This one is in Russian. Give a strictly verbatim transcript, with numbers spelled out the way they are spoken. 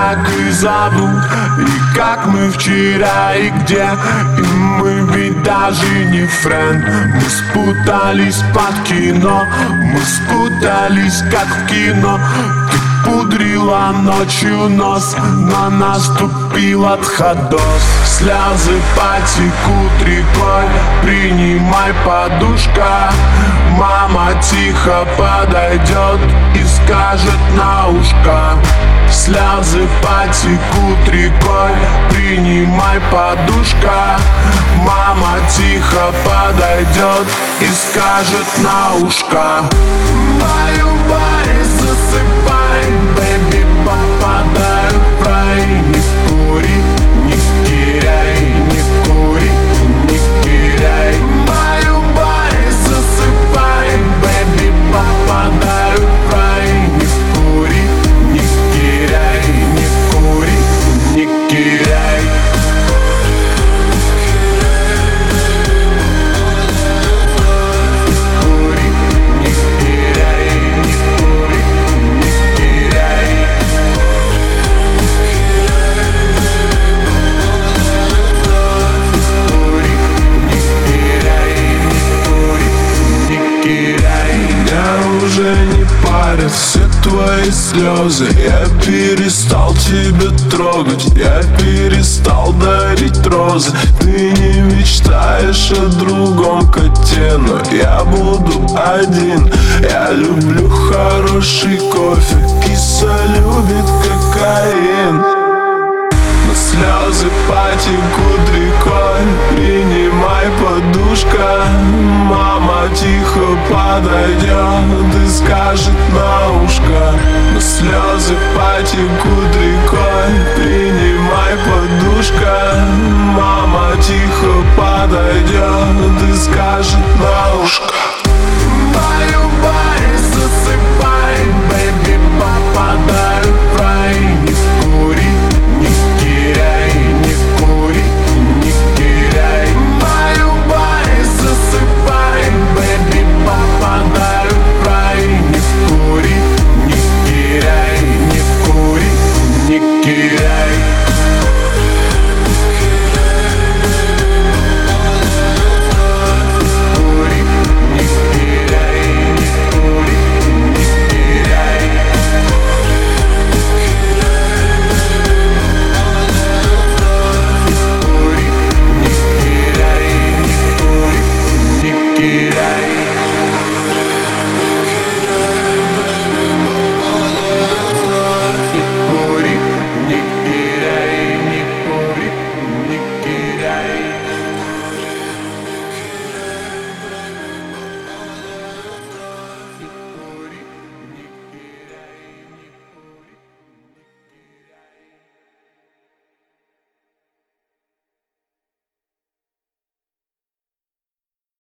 так и зовут. И как мы вчера и где. И мы ведь даже не френд. Мы спутались под кино. Мы спутались как в кино. Ты пудрила ночью нос, но наступил отходос. Слезы потекут рекой, принимай, подушка. Мама тихо подойдет и скажет на ушко. Слезы потекут рекой, принимай, подушка. Мама тихо подойдет и скажет на ушко. Баю-бай, засыпай, бэби, попадай в рай. Не кури, не киряй, не кури, не киряй. Баю-бай, засыпай, бэби, попадай в рай. Не кури, не киряй, не кури, не киряй. Уже не парят все твои слезы. Я перестал тебя трогать, я перестал дарить розы. Ты не мечтаешь о другом коте, но я буду один. Я люблю хороший кофе, киса любит кокаин. Но слезы потекут рекой, принимай, подушка. Мама тихо подойдет и скажет на ушко. Но слезы потекут рекой, принимай, подушка. Мама тихо подойдет